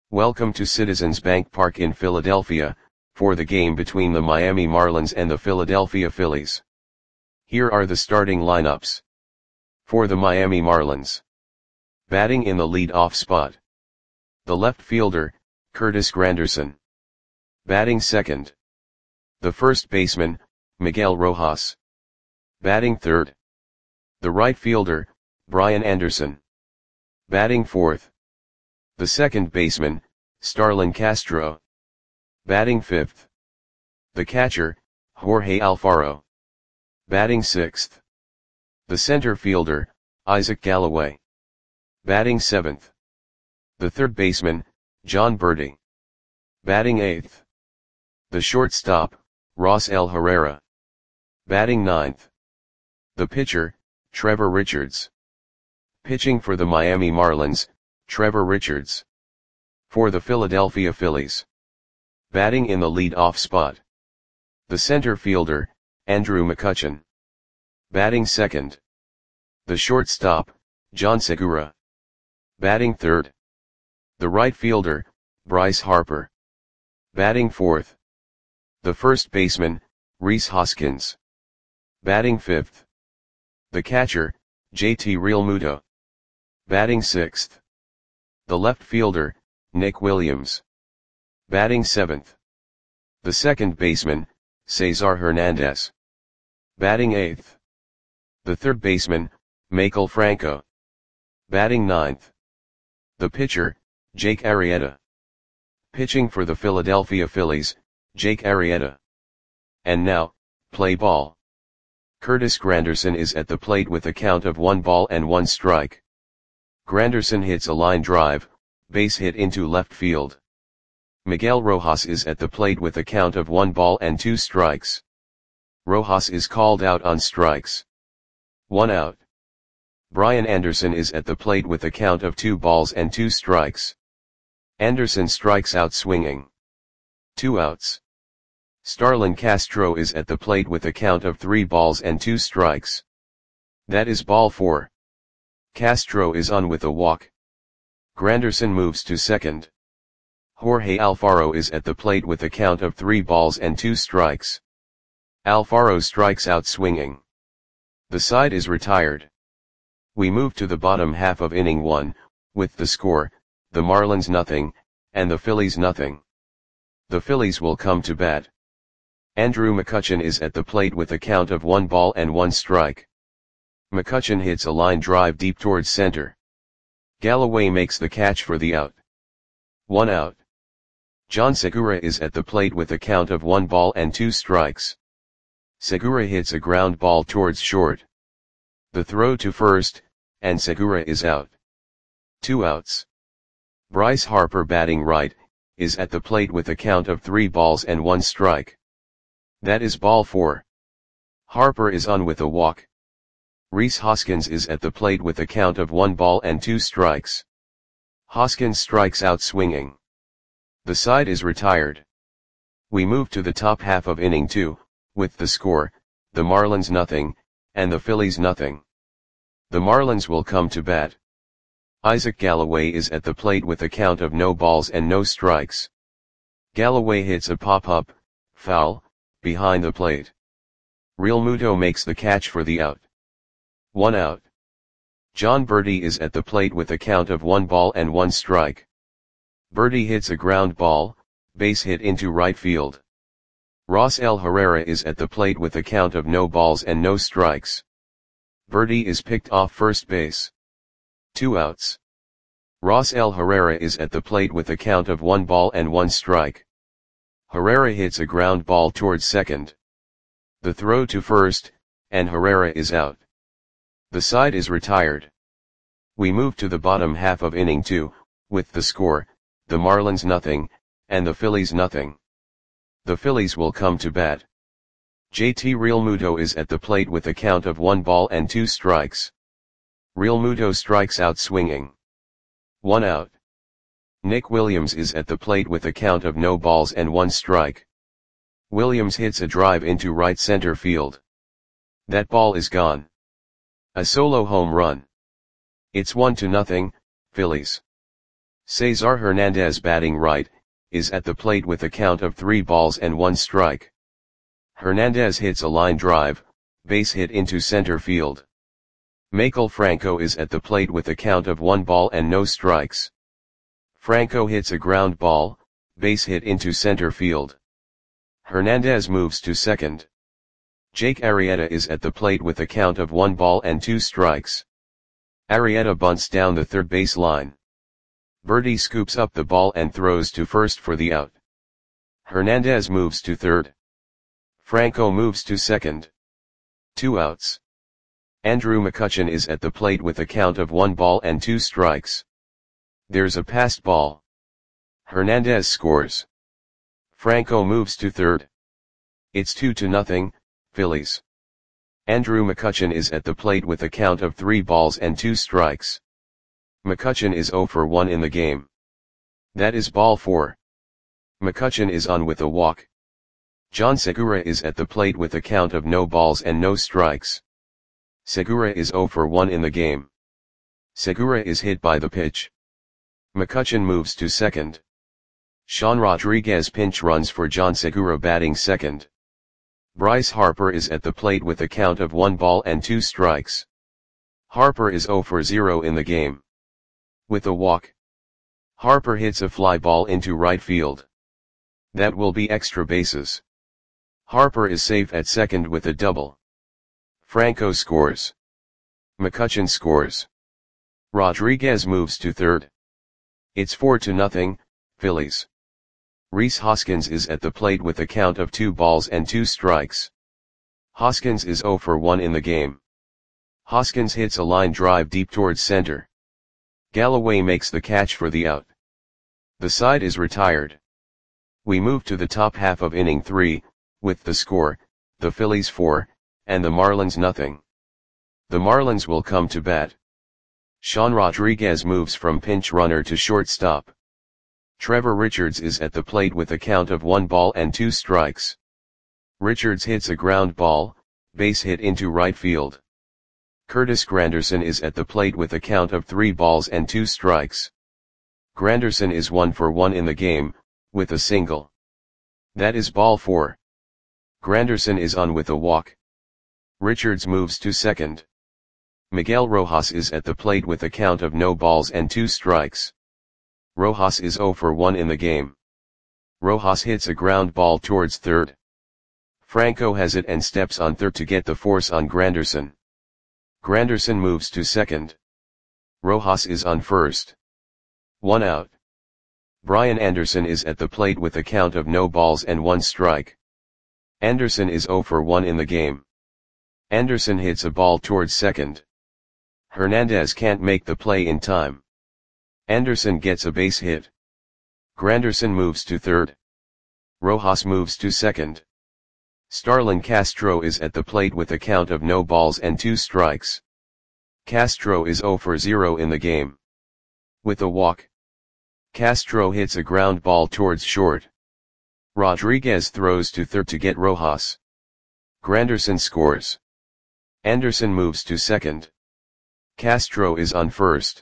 Welcome to Citizens Bank Park in Philadelphia, for the game between the Miami Marlins and the Philadelphia Phillies. Here are the starting lineups. For the Miami Marlins. Batting in the lead-off spot. The left fielder, Curtis Granderson. Batting second. The first baseman, Miguel Rojas. Batting third. The right fielder, Brian Anderson. Batting fourth. The second baseman, Starlin Castro. Batting fifth. The catcher, Jorge Alfaro. Batting sixth. The center fielder, Isaac Galloway. Batting seventh. The third baseman, Jon Berti. Batting eighth. The shortstop, Rosell Herrera. Batting ninth. The pitcher, Trevor Richards. Pitching for the Miami Marlins, Trevor Richards. For the Philadelphia Phillies. Batting in the lead-off spot. The center fielder, Andrew McCutchen. Batting second. The shortstop, John Segura. Batting third. The right fielder, Bryce Harper. Batting fourth. The first baseman, Rhys Hoskins. Batting fifth. The catcher, JT Realmuto. Batting sixth. The left fielder, Nick Williams. Batting seventh. The second baseman, Cesar Hernandez. Batting eighth. The third baseman, Maikel Franco. Batting ninth. The pitcher, Jake Arrieta. Pitching for the Philadelphia Phillies, Jake Arrieta. And now, play ball. Curtis Granderson is at the plate with a count of 1 strike. Granderson hits a line drive, base hit into left field. Miguel Rojas is at the plate with a count of 1 strikes. Rojas is called out on strikes. 1 out. Brian Anderson is at the plate with a count of 2 strikes. Anderson strikes out swinging. 2 outs. Starlin Castro is at the plate with a count of 3 strikes. That is ball 4. Castro is on with a walk. Granderson moves to second. Jorge Alfaro is at the plate with a count of 3 strikes. Alfaro strikes out swinging. The side is retired. We move to the bottom half of inning 1, with the score, the Marlins nothing, and the Phillies nothing. The Phillies will come to bat. Andrew McCutchen is at the plate with a count of 1 strike. McCutchen hits a line drive deep towards center. Galloway makes the catch for the out. 1 out. John Segura is at the plate with a count of 1 strikes. Segura hits a ground ball towards short. The throw to first, and Segura is out. 2 outs. Bryce Harper, batting right, is at the plate with a count of 3 strike. That is ball 4. Harper is on with a walk. Rhys Hoskins is at the plate with a count of 1 strikes. Hoskins strikes out swinging. The side is retired. We move to the top half of inning 2, with the score, the Marlins nothing, and the Phillies nothing. The Marlins will come to bat. Isaac Galloway is at the plate with a count of no strikes. Galloway hits a pop-up, foul, behind the plate. Realmuto makes the catch for the out. 1 out. Jon Berti is at the plate with a count of 1 strike. Berti hits a ground ball, base hit into right field. Rosell Herrera is at the plate with a count of no strikes. Berti is picked off first base. 2 outs. Rosell Herrera is at the plate with a count of 1 strike. Herrera hits a ground ball towards second. The throw to first, and Herrera is out. The side is retired. We move to the bottom half of inning 2, with the score, the Marlins nothing, and the Phillies nothing. The Phillies will come to bat. JT Realmuto is at the plate with a count of 1 strikes. Realmuto strikes out swinging. 1 out. Nick Williams is at the plate with a count of no strike. Williams hits a drive into right center field. That ball is gone. A solo home run. It's 1-0, Phillies. Cesar Hernandez batting right, is at the plate with a count of 3 balls and 1 strike. Hernandez hits a line drive, base hit into center field. Maikel Franco is at the plate with a count of 1 ball and no strikes. Franco hits a ground ball, base hit into center field. Hernandez moves to second. Jake Arrieta is at the plate with a count of 1 ball and 2 strikes. Arrieta bunts down the third base line. Berti scoops up the ball and throws to first for the out. Hernandez moves to third. Franco moves to second. 2 outs. Andrew McCutchen is at the plate with a count of 1 ball and 2 strikes. There's a passed ball. Hernandez scores. Franco moves to third. It's 2-0, Phillies. Andrew McCutchen is at the plate with a count of 3 balls and 2 strikes. McCutchen is 0 for 1 in the game. That is ball 4. McCutchen is on with a walk. John Segura is at the plate with a count of no balls and no strikes. Segura is 0 for 1 in the game. Segura is hit by the pitch. McCutchen moves to second. Sean Rodriguez pinch runs for John Segura batting second. Bryce Harper is at the plate with a count of 1 ball and 2 strikes. Harper is 0 for 0 in the game. With a walk. Harper hits a fly ball into right field. That will be extra bases. Harper is safe at second with a double. Franco scores. McCutchen scores. Rodriguez moves to third. It's 4-0, Phillies. Rhys Hoskins is at the plate with a count of 2 balls and 2 strikes. Hoskins is 0 for 1 in the game. Hoskins hits a line drive deep towards center. Galloway makes the catch for the out. The side is retired. We move to the top half of inning 3, with the score, the Phillies 4, and the Marlins 0. The Marlins will come to bat. Sean Rodriguez moves from pinch runner to shortstop. Trevor Richards is at the plate with a count of 1 ball and 2 strikes. Richards hits a ground ball, base hit into right field. Curtis Granderson is at the plate with a count of 3 balls and 2 strikes. Granderson is 1 for 1 in the game, with a single. That is ball 4. Granderson is on with a walk. Richards moves to second. Miguel Rojas is at the plate with a count of no balls and 2 strikes. Rojas is 0 for 1 in the game. Rojas hits a ground ball towards third. Franco has it and steps on third to get the force on Granderson. Granderson moves to second. Rojas is on first. 1 out. Brian Anderson is at the plate with a count of no balls and 1 strike. Anderson is 0 for 1 in the game. Anderson hits a ball towards second. Hernandez can't make the play in time. Anderson gets a base hit. Granderson moves to third. Rojas moves to second. Starlin Castro is at the plate with a count of no balls and 2 strikes. Castro is 0 for 0 in the game. With a walk. Castro hits a ground ball towards short. Rodriguez throws to third to get Rojas. Granderson scores. Anderson moves to second. Castro is on first.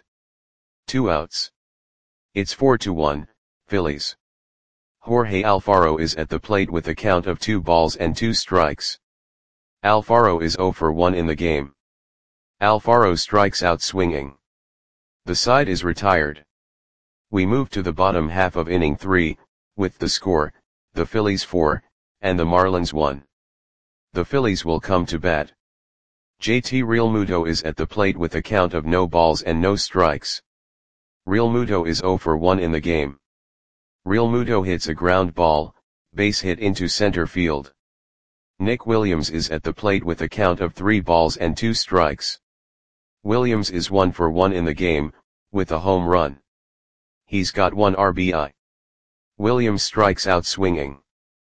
2 outs. It's 4-1, Phillies. Jorge Alfaro is at the plate with a count of 2 balls and 2 strikes. Alfaro is 0 for 1 in the game. Alfaro strikes out swinging. The side is retired. We move to the bottom half of inning 3, with the score, the Phillies 4, and the Marlins 1. The Phillies will come to bat. JT Realmuto is at the plate with a count of no balls and no strikes. Realmuto is 0 for 1 in the game. Realmuto hits a ground ball, base hit into center field. Nick Williams is at the plate with a count of 3 balls and 2 strikes. Williams is 1 for 1 in the game, with a home run. He's got 1 RBI. Williams strikes out swinging.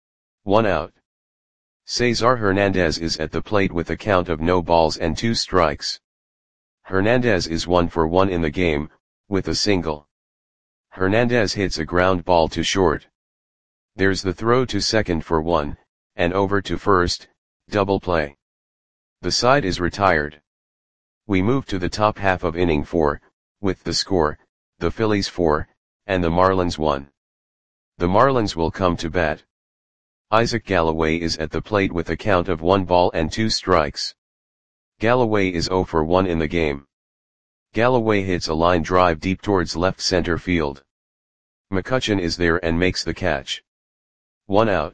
1 out. Cesar Hernandez is at the plate with a count of no balls and 2 strikes. Hernandez is 1 for 1 in the game, with a single. Hernandez hits a ground ball to short. There's the throw to second for 1, and over to first, double play. The side is retired. We move to the top half of inning 4, with the score, the Phillies 4, and the Marlins 1. The Marlins will come to bat. Isaac Galloway is at the plate with a count of 1 ball and 2 strikes. Galloway is 0 for 1 in the game. Galloway hits a line drive deep towards left center field. McCutchen is there and makes the catch. 1 out.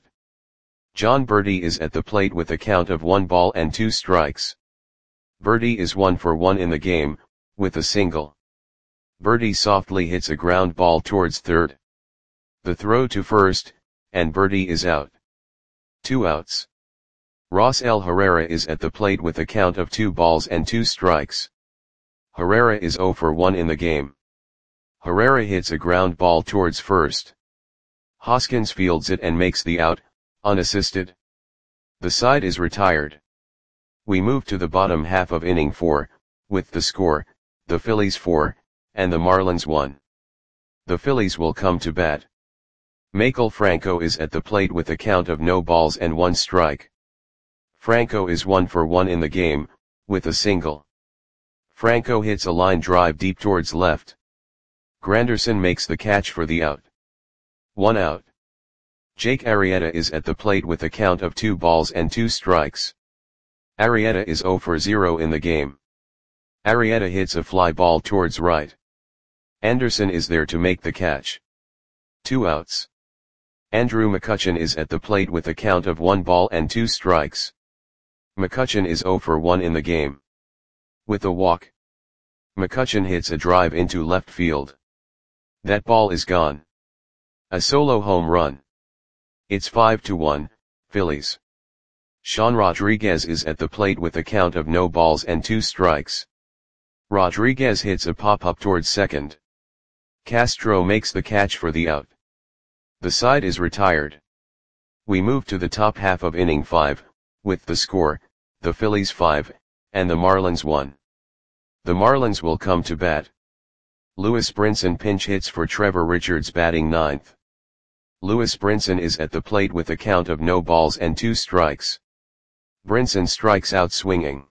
Jon Berti is at the plate with a count of 1 ball and 2 strikes. Berti is 1 for 1 in the game, with a single. Berti softly hits a ground ball towards third. The throw to first, and Berti is out. 2 outs. Raisel Herrera is at the plate with a count of 2 balls and 2 strikes. Herrera is 0 for 1 in the game. Herrera hits a ground ball towards first. Hoskins fields it and makes the out, unassisted. The side is retired. We move to the bottom half of inning 4, with the score, the Phillies 4, and the Marlins 1. The Phillies will come to bat. Maikel Franco is at the plate with a count of no balls and 1 strike. Franco is 1 for 1 in the game, with a single. Franco hits a line drive deep towards left. Granderson makes the catch for the out. 1 out. Jake Arrieta is at the plate with a count of 2 balls and 2 strikes. Arrieta is 0 for 0 in the game. Arrieta hits a fly ball towards right. Anderson is there to make the catch. 2 outs. Andrew McCutchen is at the plate with a count of 1 ball and 2 strikes. McCutchen is 0 for 1 in the game. With a walk. McCutchen hits a drive into left field. That ball is gone. A solo home run. It's 5-1, Phillies. Sean Rodriguez is at the plate with a count of no balls and 2 strikes. Rodriguez hits a pop-up towards second. Castro makes the catch for the out. The side is retired. We move to the top half of inning 5, with the score, the Phillies 5, and the Marlins 1. The Marlins will come to bat. Lewis Brinson pinch hits for Trevor Richards batting 9th. Lewis Brinson is at the plate with a count of no balls and 2 strikes. Brinson strikes out swinging.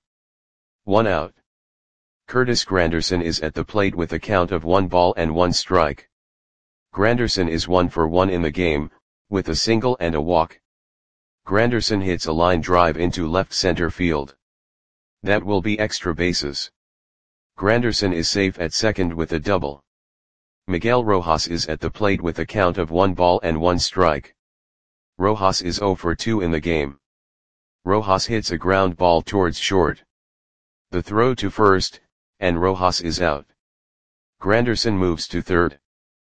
1 out. Curtis Granderson is at the plate with a count of 1 ball and 1 strike. Granderson is 1 for 1 in the game, with a single and a walk. Granderson hits a line drive into left center field. That will be extra bases. Granderson is safe at second with a double. Miguel Rojas is at the plate with a count of 1 ball and 1 strike. Rojas is 0 for 2 in the game. Rojas hits a ground ball towards short. The throw to first, and Rojas is out. Granderson moves to third.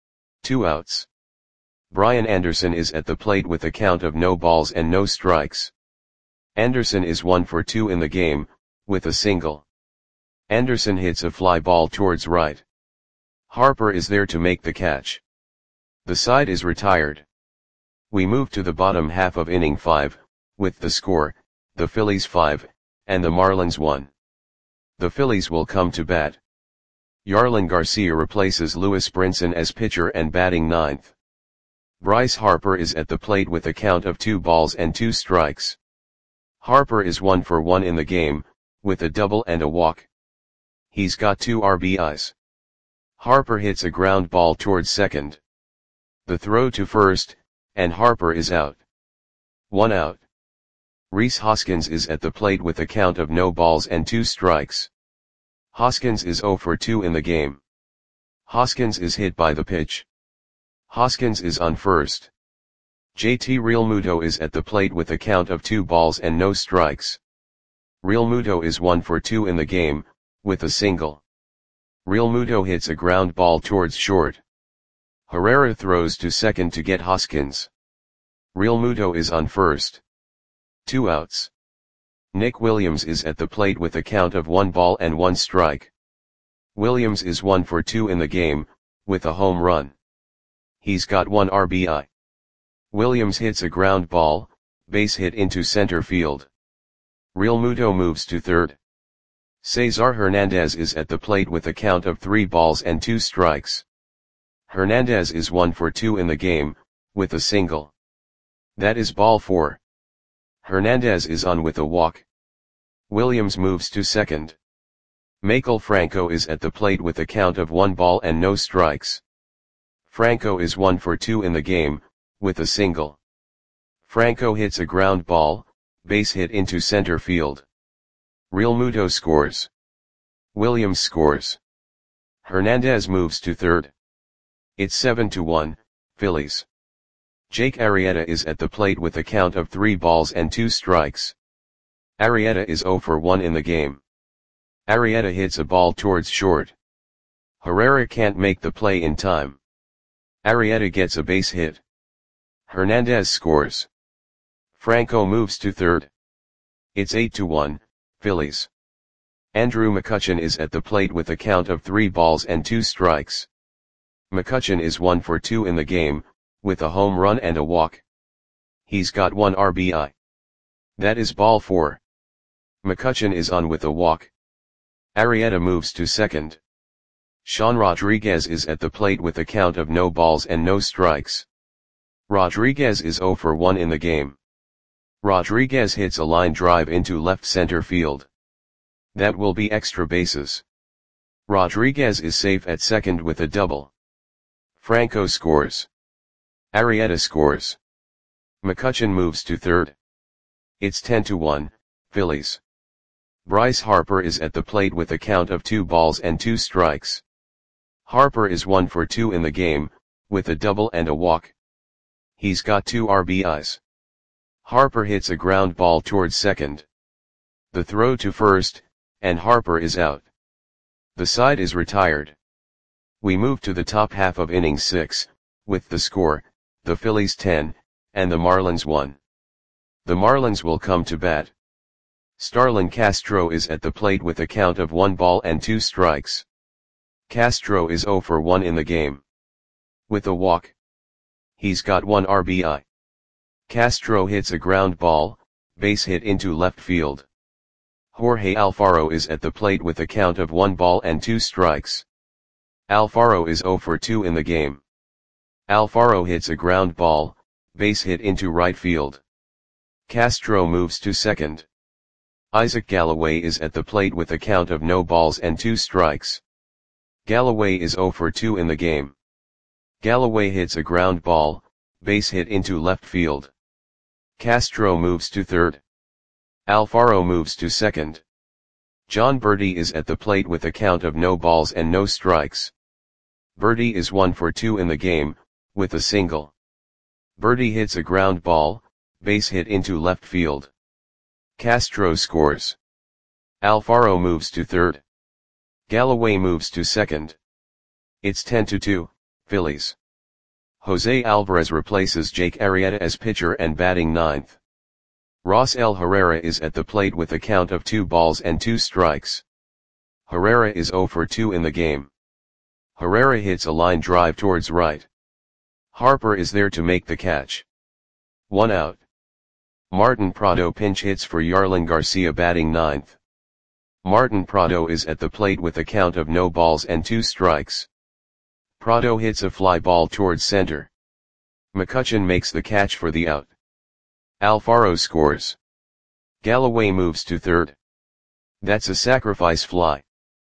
2 outs. Brian Anderson is at the plate with a count of no balls and no strikes. Anderson is 1 for 2 in the game, with a single. Anderson hits a fly ball towards right. Harper is there to make the catch. The side is retired. We move to the bottom half of inning 5, with the score, the Phillies 5, and the Marlins 1. The Phillies will come to bat. Yarlin Garcia replaces Lewis Brinson as pitcher and batting 9th. Bryce Harper is at the plate with a count of 2 balls and 2 strikes. Harper is 1 for 1 in the game, with a double and a walk. He's got 2 RBIs. Harper hits a ground ball towards second. The throw to first, and Harper is out. 1 out. Rhys Hoskins is at the plate with a count of no balls and 2 strikes. Hoskins is 0 for 2 in the game. Hoskins is hit by the pitch. Hoskins is on first. JT Realmuto is at the plate with a count of 2 balls and no strikes. Realmuto is 1 for 2 in the game, with a single. Realmuto hits a ground ball towards short. Herrera throws to second to get Hoskins. Realmuto is on first. 2 outs. Nick Williams is at the plate with a count of 1 ball and 1 strike. Williams is 1 for 2 in the game, with a home run. He's got 1 RBI. Williams hits a ground ball, base hit into center field. Realmuto moves to third. Cesar Hernandez is at the plate with a count of 3 balls and 2 strikes. Hernandez is 1 for 2 in the game, with a single. That is ball 4. Hernandez is on with a walk. Williams moves to second. Maikel Franco is at the plate with a count of 1 ball and no strikes. Franco is 1 for 2 in the game, with a single. Franco hits a ground ball, base hit into center field. Realmuto scores. Williams scores. Hernandez moves to third. It's 7-1, Phillies. Jake Arrieta is at the plate with a count of 3 balls and 2 strikes. Arrieta is 0 for 1 in the game. Arrieta hits a ball towards short. Herrera can't make the play in time. Arrieta gets a base hit. Hernandez scores. Franco moves to third. It's 8-1, Phillies. Andrew McCutchen is at the plate with a count of 3 balls and 2 strikes. McCutchen is 1 for 2 in the game, with a home run and a walk. He's got 1 RBI. That is ball 4. McCutchen is on with a walk. Arrieta moves to second. Sean Rodriguez is at the plate with a count of no balls and no strikes. Rodriguez is 0 for 1 in the game. Rodriguez hits a line drive into left center field. That will be extra bases. Rodriguez is safe at second with a double. Franco scores. Arrieta scores. McCutchen moves to third. It's 10-1, Phillies. Bryce Harper is at the plate with a count of 2 balls and 2 strikes. Harper is 1 for 2 in the game, with a double and a walk. He's got 2 RBIs. Harper hits a ground ball towards second. The throw to first, and Harper is out. The side is retired. We move to the top half of inning 6, with the score, the Phillies 10, and the Marlins 1. The Marlins will come to bat. Starlin Castro is at the plate with a count of 1 ball and 2 strikes. Castro is 0 for 1 in the game. With a walk. He's got 1 RBI. Castro hits a ground ball, base hit into left field. Jorge Alfaro is at the plate with a count of 1 ball and 2 strikes. Alfaro is 0 for 2 in the game. Alfaro hits a ground ball, base hit into right field. Castro moves to second. Isaac Galloway is at the plate with a count of no balls and 2 strikes. Galloway is 0 for 2 in the game. Galloway hits a ground ball, base hit into left field. Castro moves to third. Alfaro moves to second. John Berti is at the plate with a count of no balls and no strikes. Berti is 1 for 2 in the game, with a single. Berti hits a ground ball, base hit into left field. Castro scores. Alfaro moves to third. Galloway moves to second. It's 10-2, Phillies. Jose Alvarez replaces Jake Arrieta as pitcher and batting ninth. Rosell Herrera is at the plate with a count of 2 balls and 2 strikes. Herrera is 0 for 2 in the game. Herrera hits a line drive towards right. Harper is there to make the catch. 1 out. Martin Prado pinch hits for Yarlin Garcia batting ninth. Martin Prado is at the plate with a count of no balls and 2 strikes. Prado hits a fly ball towards center. McCutchen makes the catch for the out. Alfaro scores. Galloway moves to third. That's a sacrifice fly.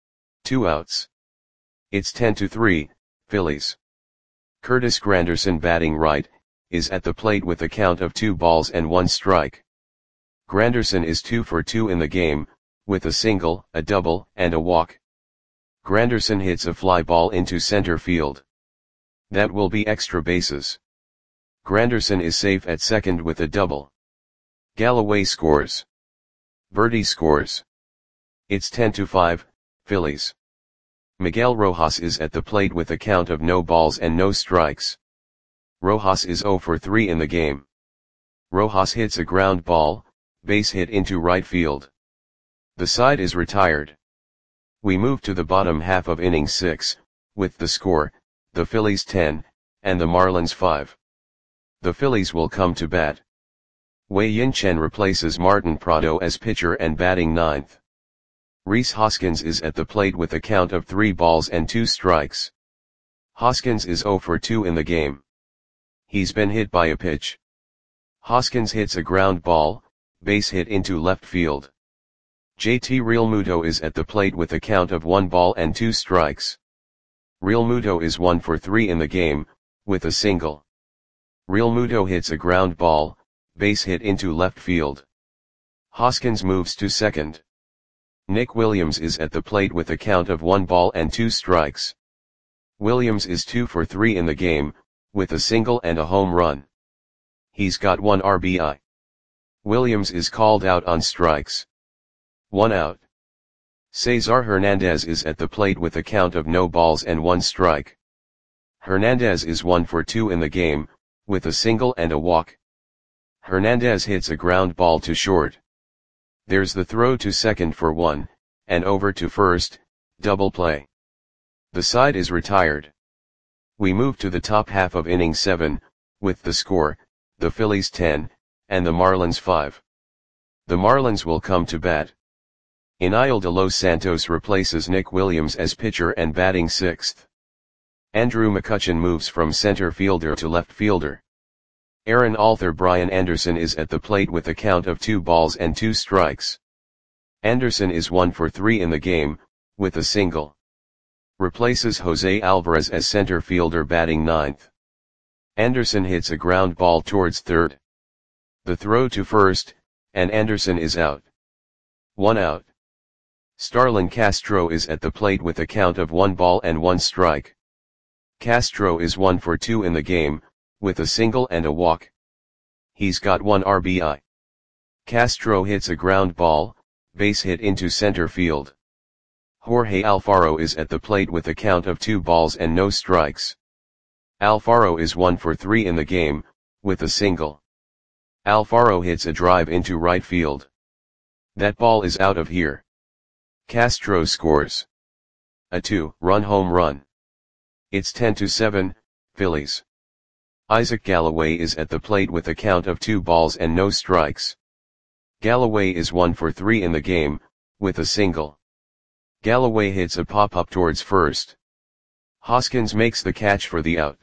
2 outs. It's 10-3, Phillies. Curtis Granderson batting right, is at the plate with a count of 2 balls and 1 strike. Granderson is 2 for 2 in the game, with a single, a double, and a walk. Granderson hits a fly ball into center field. That will be extra bases. Granderson is safe at second with a double. Galloway scores. Berti scores. It's 10-5, Phillies. Miguel Rojas is at the plate with a count of no balls and no strikes. Rojas is 0 for 3 in the game. Rojas hits a ground ball, base hit into right field. The side is retired. We move to the bottom half of inning 6, with the score, the Phillies 10, and the Marlins 5. The Phillies will come to bat. Wei Yin Chen replaces Martin Prado as pitcher and batting ninth. Rhys Hoskins is at the plate with a count of 3 balls and 2 strikes. Hoskins is 0 for 2 in the game. He's been hit by a pitch. Hoskins hits a ground ball, base hit into left field. JT Realmuto is at the plate with a count of 1 ball and 2 strikes. Realmuto is 1 for 3 in the game, with a single. Real Muto hits a ground ball, base hit into left field. Hoskins moves to second. Nick Williams is at the plate with a count of 1 ball and 2 strikes. Williams is 2 for 3 in the game, with a single and a home run. He's got 1 RBI. Williams is called out on strikes. 1 out. Cesar Hernandez is at the plate with a count of no balls and 1 strike. Hernandez is 1 for 2 in the game, with a single and a walk. Hernandez hits a ground ball to short. There's the throw to second for 1, and over to first, double play. The side is retired. We move to the top half of inning 7, with the score, the Phillies 10, and the Marlins 5. The Marlins will come to bat. Eniel De Los Santos replaces Nick Williams as pitcher and batting 6th. Andrew McCutchen moves from center fielder to left fielder. Aaron Alther Brian Anderson is at the plate with a count of 2 balls and 2 strikes. Anderson is 1 for 3 in the game, with a single. Replaces Jose Alvarez as center fielder batting 9th. Anderson hits a ground ball towards third. The throw to first, and Anderson is out. 1 out. Starlin Castro is at the plate with a count of 1 ball and 1 strike. Castro is 1 for 2 in the game, with a single and a walk. He's got 1 RBI. Castro hits a ground ball, base hit into center field. Jorge Alfaro is at the plate with a count of 2 balls and no strikes. Alfaro is 1 for 3 in the game, with a single. Alfaro hits a drive into right field. That ball is out of here. Castro scores a 2-run home run. It's 10-7, Phillies. Isaac Galloway is at the plate with a count of 2 balls and no strikes. Galloway is 1 for 3 in the game, with a single. Galloway hits a pop-up towards first. Hoskins makes the catch for the out.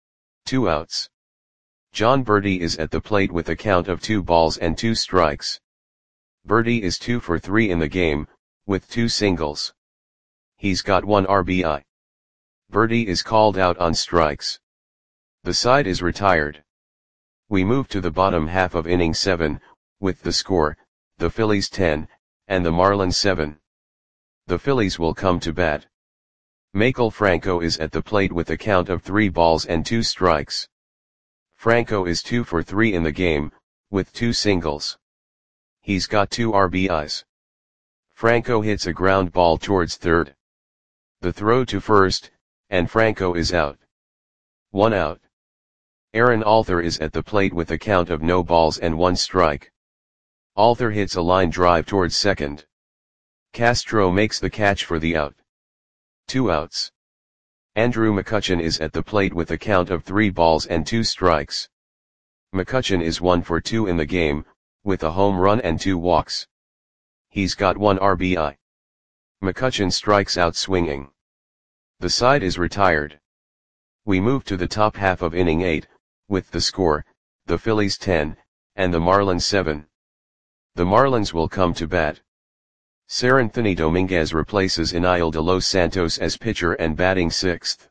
2 outs. John Berti is at the plate with a count of 2 balls and 2 strikes. Berti is 2 for 3 in the game, with 2 singles. He's got 1 RBI. Berti is called out on strikes. The side is retired. We move to the bottom half of inning 7, with the score, the Phillies 10, and the Marlins 7. The Phillies will come to bat. Maikel Franco is at the plate with a count of 3 balls and 2 strikes. Franco is 2 for 3 in the game, with 2 singles. He's got 2 RBIs. Franco hits a ground ball towards third. The throw to first, and Franco is out. 1 out. Aaron Alther is at the plate with a count of no balls and 1 strike. Alther hits a line drive towards second. Castro makes the catch for the out. 2 outs. Andrew McCutchen is at the plate with a count of 3 balls and 2 strikes. McCutchen is 1 for 2 in the game, with a home run and 2 walks. He's got 1 RBI. McCutchen strikes out swinging. The side is retired. We move to the top half of inning 8, with the score, the Phillies 10, and the Marlins 7. The Marlins will come to bat. Seranthony Dominguez replaces Eniel De Los Santos as pitcher and batting 6th.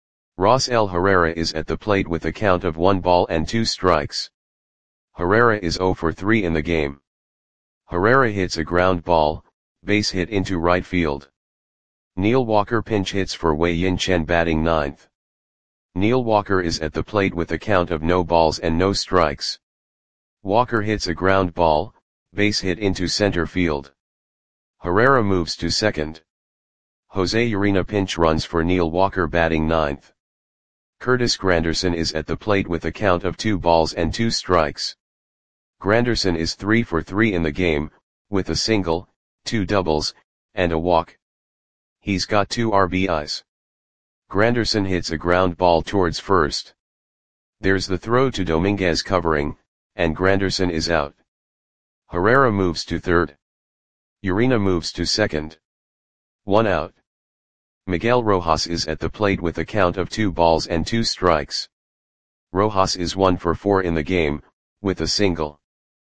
Rosell Herrera is at the plate with a count of 1 ball and 2 strikes. Herrera is 0 for 3 in the game. Herrera hits a ground ball, base hit into right field. Neil Walker pinch hits for Wei Yin Chen batting 9th. Neil Walker is at the plate with a count of no balls and no strikes. Walker hits a ground ball, base hit into center field. Herrera moves to second. Jose Urena pinch runs for Neil Walker batting 9th. Curtis Granderson is at the plate with a count of 2 balls and 2 strikes. Granderson is 3 for 3 in the game, with a single, 2 doubles, and a walk. He's got 2 RBIs. Granderson hits a ground ball towards first. There's the throw to Dominguez covering, and Granderson is out. Herrera moves to third. Urena moves to second. 1 out. Miguel Rojas is at the plate with a count of 2 balls and 2 strikes. Rojas is 1 for 4 in the game, with a single.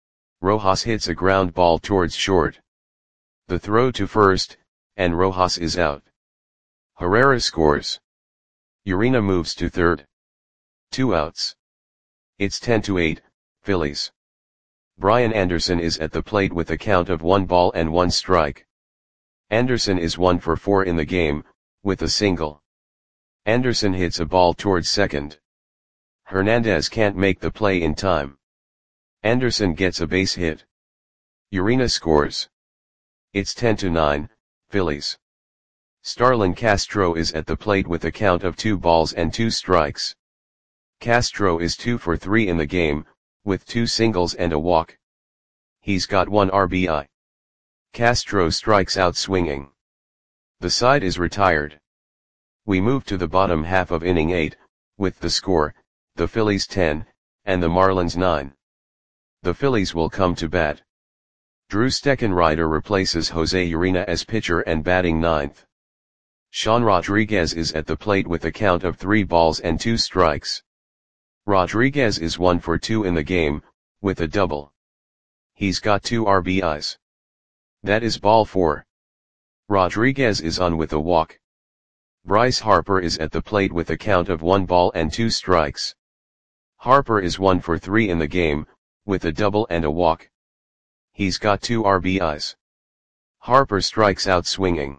Rojas hits a ground ball towards short. The throw to first, and Rojas is out. Herrera scores. Urena moves to third. 2 outs. It's 10-8, Phillies. Brian Anderson is at the plate with a count of 1 ball and 1 strike. Anderson is 1 for 4 in the game, with a single. Anderson hits a ball towards second. Hernandez can't make the play in time. Anderson gets a base hit. Urena scores. It's 10-9, Phillies. Starlin Castro is at the plate with a count of 2 balls and 2 strikes. Castro is 2 for 3 in the game, with 2 singles and a walk. He's got 1 RBI. Castro strikes out swinging. The side is retired. We move to the bottom half of inning 8, with the score, the Phillies 10, and the Marlins 9. The Phillies will come to bat. Drew Steckenrider replaces Jose Urena as pitcher and batting 9th. Sean Rodriguez is at the plate with a count of 3 balls and 2 strikes. Rodriguez is 1 for 2 in the game, with a double. He's got 2 RBIs. That is ball 4. Rodriguez is on with a walk. Bryce Harper is at the plate with a count of 1 ball and 2 strikes. Harper is 1 for 3 in the game, with a double and a walk. He's got 2 RBIs. Harper strikes out swinging.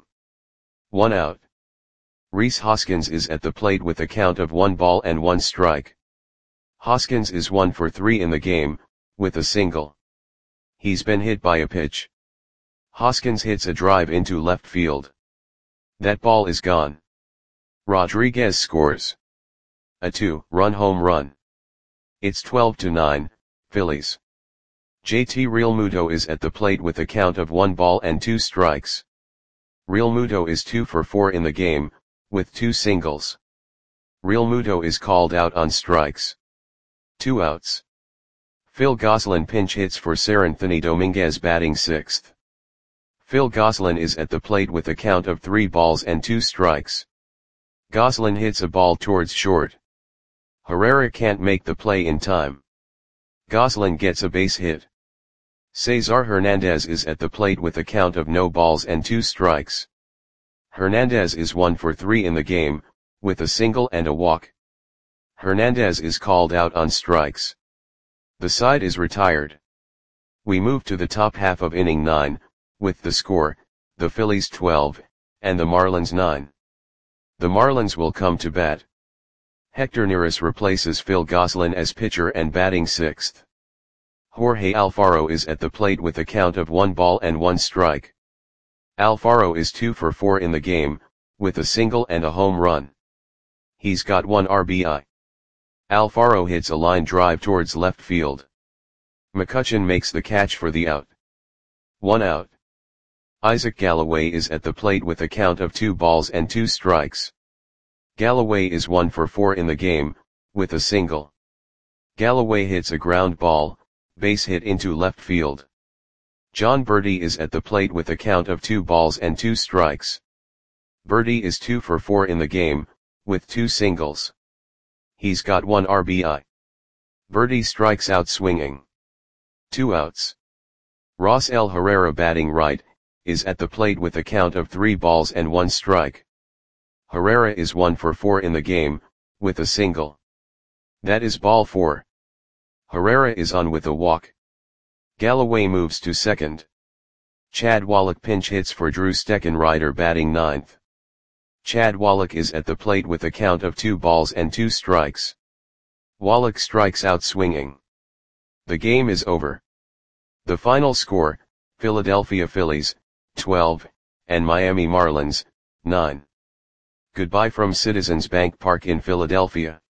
1 out. Rhys Hoskins is at the plate with a count of 1 ball and 1 strike. Hoskins is 1 for 3 in the game, with a single. He's been hit by a pitch. Hoskins hits a drive into left field. That ball is gone. Rodriguez scores a 2-run home run. It's 12-9, Phillies. JT Realmuto is at the plate with a count of 1 ball and 2 strikes. Realmuto is 2 for 4 in the game, with 2 singles. Realmuto is called out on strikes. 2 outs. Phil Gosselin pinch hits for Seranthony Dominguez batting 6th. Phil Gosselin is at the plate with a count of 3 balls and 2 strikes. Gosselin hits a ball towards short. Herrera can't make the play in time. Gosselin gets a base hit. Cesar Hernandez is at the plate with a count of no balls and 2 strikes. Hernandez is 1 for 3 in the game, with a single and a walk. Hernandez is called out on strikes. The side is retired. We move to the top half of inning 9, with the score, the Phillies 12, and the Marlins 9. The Marlins will come to bat. Hector Neris replaces Phil Gosselin as pitcher and batting 6th. Jorge Alfaro is at the plate with a count of 1 ball and 1 strike. Alfaro is 2 for 4 in the game, with a single and a home run. He's got 1 RBI. Alfaro hits a line drive towards left field. McCutchen makes the catch for the out. 1 out. Isaac Galloway is at the plate with a count of 2 balls and 2 strikes. Galloway is 1 for 4 in the game, with a single. Galloway hits a ground ball, base hit into left field. John Berti is at the plate with a count of 2 balls and 2 strikes. Berti is 2 for 4 in the game, with 2 singles. He's got 1 RBI. Berti strikes out swinging. 2 outs. Rosell Herrera batting right, is at the plate with a count of 3 balls and 1 strike. Herrera is 1 for 4 in the game, with a single. That is ball 4. Herrera is on with a walk. Galloway moves to second. Chad Wallach pinch hits for Drew Steckenrider batting 9th. Chad Wallach is at the plate with a count of 2 balls and 2 strikes. Wallach strikes out swinging. The game is over. The final score, Philadelphia Phillies, 12, and Miami Marlins, 9. Goodbye from Citizens Bank Park in Philadelphia.